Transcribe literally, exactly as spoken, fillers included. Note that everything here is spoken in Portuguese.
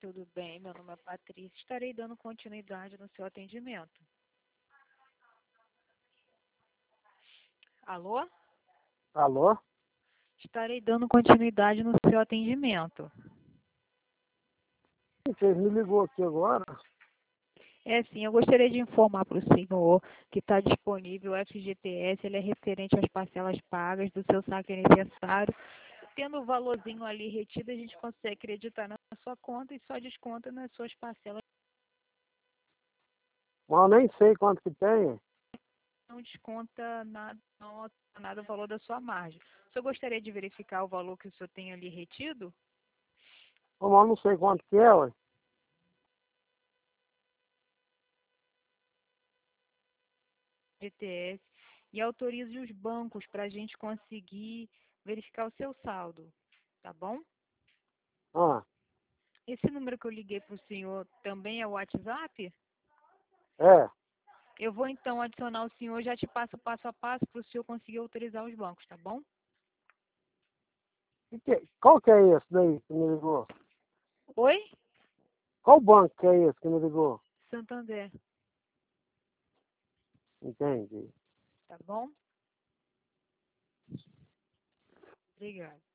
tudo bem? Meu nome é Patrícia. Estarei dando continuidade no seu atendimento. Alô? Alô? Estarei dando continuidade no seu atendimento. Vocês me ligou aqui agora? É sim, eu gostaria de informar para o senhor que está disponível o F G T S, ele é referente às parcelas pagas do seu saque aniversário. Tendo o valorzinho ali retido, a gente consegue acreditar na sua conta e só desconta nas suas parcelas. Mas eu nem sei quanto que tem. Não desconta nada, não altera nada o valor da sua margem. O senhor gostaria de verificar o valor que o senhor tem ali retido? Mas eu não sei quanto que é, ué. G T S e autorize os bancos para a gente conseguir verificar o seu saldo, tá bom? Ah, Esse número que eu liguei para o senhor também é o WhatsApp? é. Eu vou então adicionar o senhor, já te passo passo a passo para o senhor conseguir autorizar os bancos, tá bom? E que- qual que é esse daí que me ligou? Oi? Qual banco que é esse que me ligou? Santander, Entendi. tá bom? Obrigada.